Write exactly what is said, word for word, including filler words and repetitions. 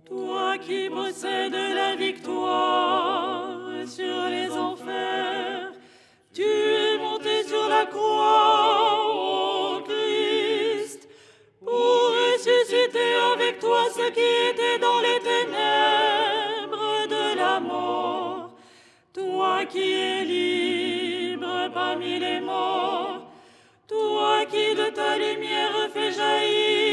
Toi qui possèdes la victoire sur les enfers, tu es monté sur la croix, ô Christ, pour ressusciter avec toi ceux qui étaient dans les ténèbres de la mort. Toi qui es libre parmi les morts, toi qui de ta lumière fais jaillir